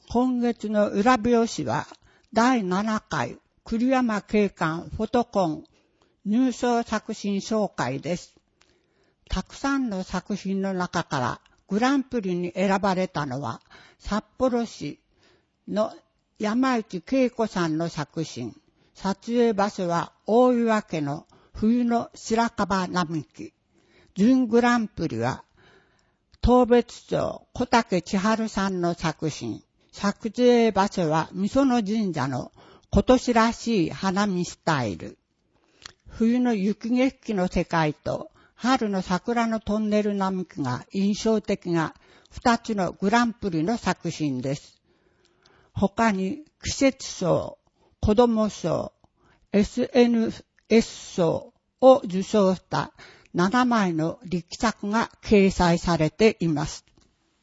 今月の裏表紙は第7回栗山景観フォトコン入賞作品紹介です。たくさんの作品の中からグランプリに選ばれたのは札幌市の山内恵子さんの作品。撮影場所は大岩家の冬の白樺並木。準グランプリは当別町小竹千春さんの作品。撮影場所は御園神社の今年らしい花見スタイル。冬の雪景色の世界と春の桜のトンネル並木が印象的な2つのグランプリの作品です。他に季節賞、子供賞、SNS 賞を受賞した7枚の力作が掲載されています。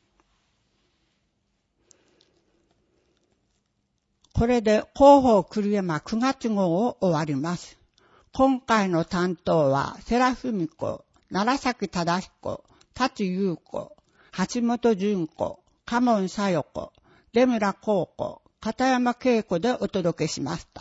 これで広報栗山9月号を終わります。今回の担当は世良文子、楢崎忠彦、舘優子、橋本純子、嘉門小夜子、出村幸子、片山恵子でお届けしました。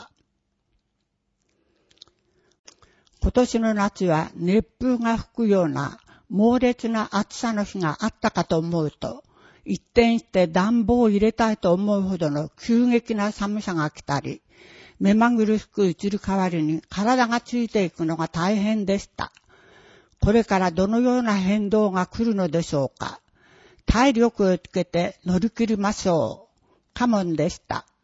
今年の夏は熱風が吹くような猛烈な暑さの日があったかと思うと、一転して暖房を入れたいと思うほどの急激な寒さが来たり、目まぐるしく移る代わりに体がついていくのが大変でした。これからどのような変動が来るのでしょうか。体力をつけて乗り切りましょう。嘉門でした。